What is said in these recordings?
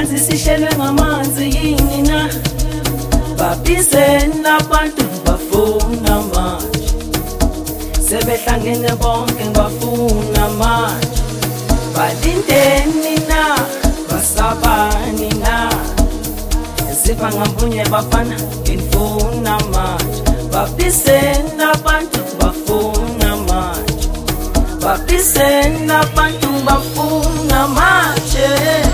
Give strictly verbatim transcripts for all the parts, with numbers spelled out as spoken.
Itanzi sishelwe ngamanzi yini na babizeni abantu bafuna manje sebehlangene bonke bafuna manje balindeni na basabani na ziva ngambunye bafana ngifuna manje babizeni abantu bafuna manje babizeni abantu bafuna manje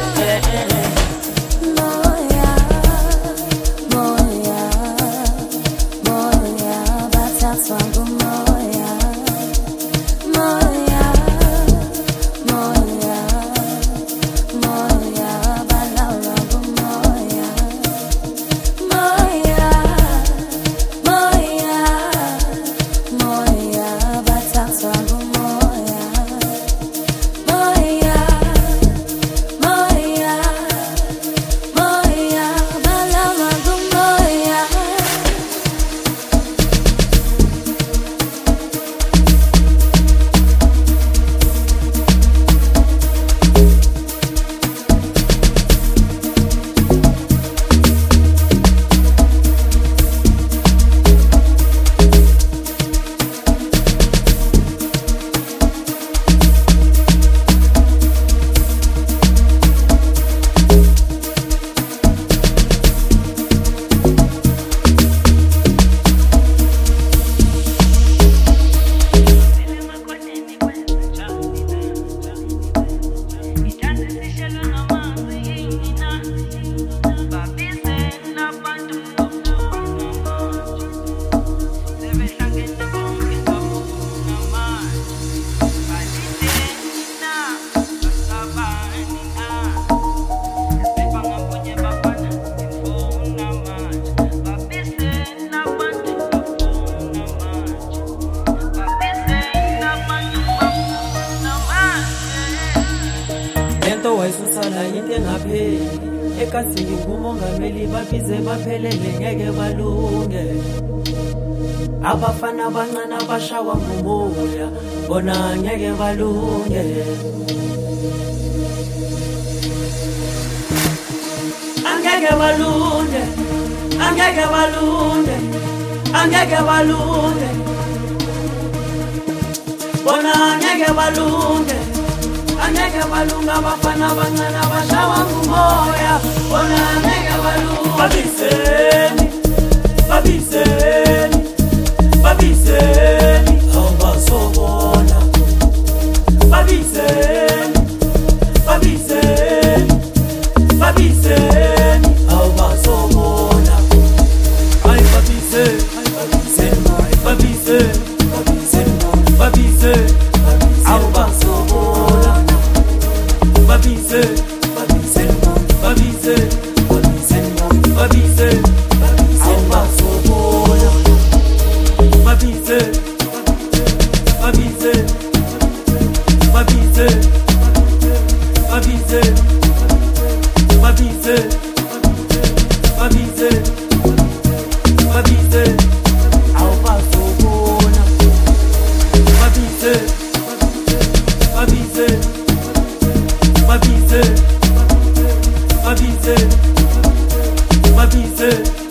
Lento wayisala into engapheli ekasini kumongameli babize baphelele ngeke balunge abafana abancane abashawa ngumoya bona ngeke balunge angeke balunge angeke balunge angeke balunge bona ngeke balunge angeke balunga abafana abancane abashawa ngumoya bona ngeke balunga babizeni babizeni babizeni awubazobona babizeni babizeni babizeni awubazobona ay babizeni babizeni babizeni babizeni awubazobona babise babise babise babise babise awubazobona babise babise babise babise babise babise babise awubazobona babise babise babise babise babise